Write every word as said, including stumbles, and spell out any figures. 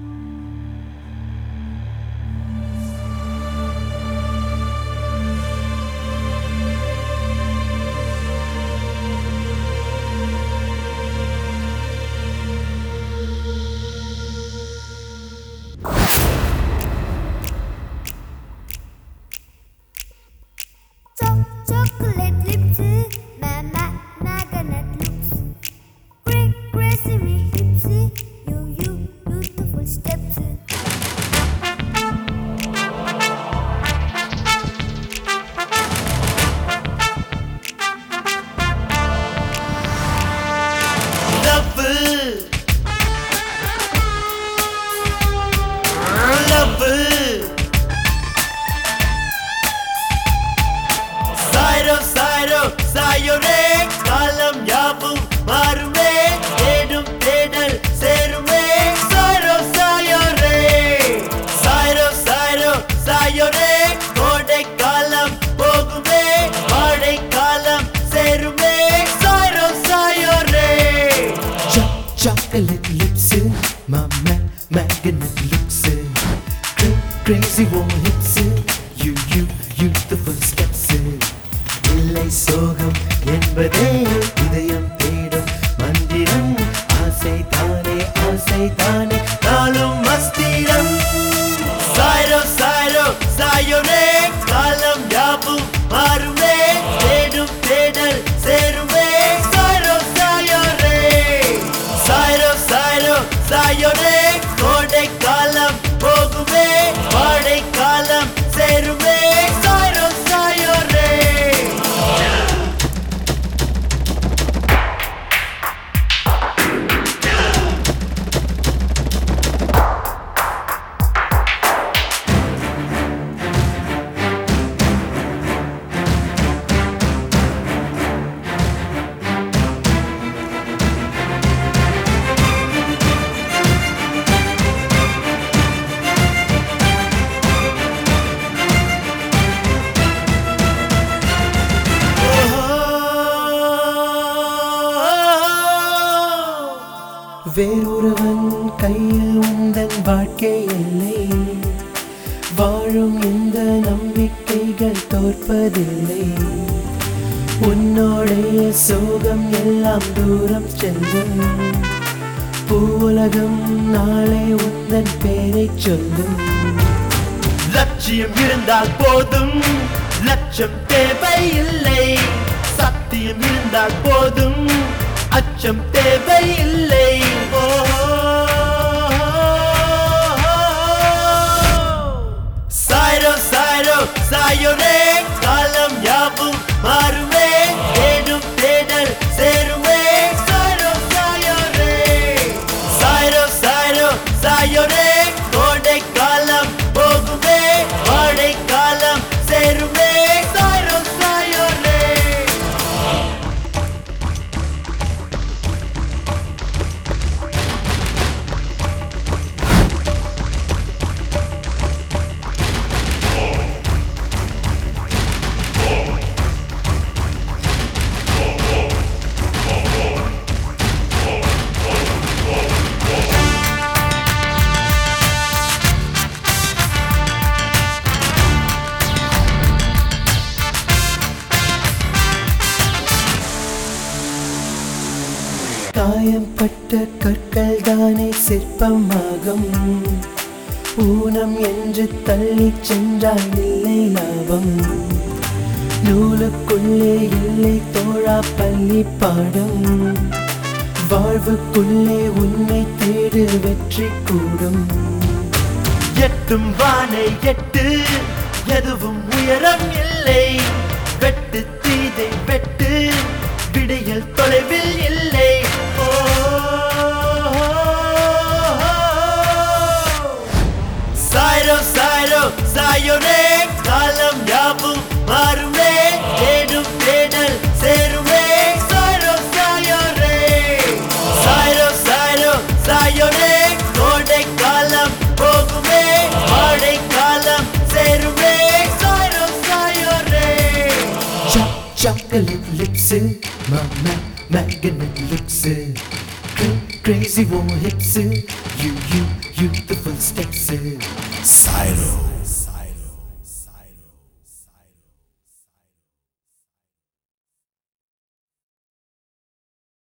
Chocolate lips, my my magnet looks, cra crazy hips, you you beautiful steps. Love, love. Sairo, sairo, sayore, kalam yavum marume, edum edal serume. Sairo, sayore, sairo, sairo, sayore, kode kalam pogume, vaade kalam serume. Sairo, sayore. Chocolate lips, my ma magnet looks, cra crazy warm hips, you you beautiful steps. இல்லை சோகம் என்பதே இதயம் தேடும் மந்திரம், ஆசை தானே ஆசை தானே நாளும் மஸ்திரம். Sairo, sairo, sayore, kalam yavum marume, edum edal serume. Sairo, sayore, sairo, sairo, sayore, kode kalam pogume, vaade kalam serume. Sairo, sayore. வேறொருவன் கையில் உந்தன் வாழ்க்கை இல்லை, வாழும் இந்த நம்பிக்கைகள் தோற்பதில்லை. உன்னோடைய சோகம் எல்லாம் தூரம் செல்லும், பூவுலகம் நாளை உந்தன் பேரை சொல்லும். லட்சியம் இருந்தால் போதும், லட்சம் தேவையில்லை. சத்தியம் இருந்தால் போதும், அச்சம் தேவையில்லை. ஓ, சாய்ரோ சாய்ரோ சாயோரே, காலம் யாவும் மாறுமே, தேடும் தேடல் சேருமே. சாய்ரோ சாயோரே, சாய்ரோ சாய்ரோ சாயோரே, கோடை காலம் போகுமே, வாடை காலம் சேருமே. சாய்ரோ சாயோரே. காயம்பட்ட கற்கள் தானே சிற்பமாகும், ஊனம் என்று தள்ளி சென்றால் இல்லை லாபம். நூலுக்குள்ளே இல்லை தோழா பள்ளி பாடம், வாழ்வுக்குள்ளே உன்னை தேடு வெற்றி கூடும். எட்டும் வானை எட்டு, எதுவும் உயரம் இல்லை. வெட்டு தீதை வெட்டு, விடியல் தொலைவில் இல்லை. ஓ, சாய்ரோ சாய்ரோ சாயோரே, காலம் யாவும் மாறுமே, தேடும் தேடல் சேருமே. சாய்ரோ சாயோரே, சாய்ரோ சாய்ரோ சாயோரே, கோடை காலம் போகுமே, வாடை காலம் சேருமே. சாய்ரோ சாயோரே. Chocolate lips, my ma magnet looks, crazy warm hips, you you youthful steps. Silo.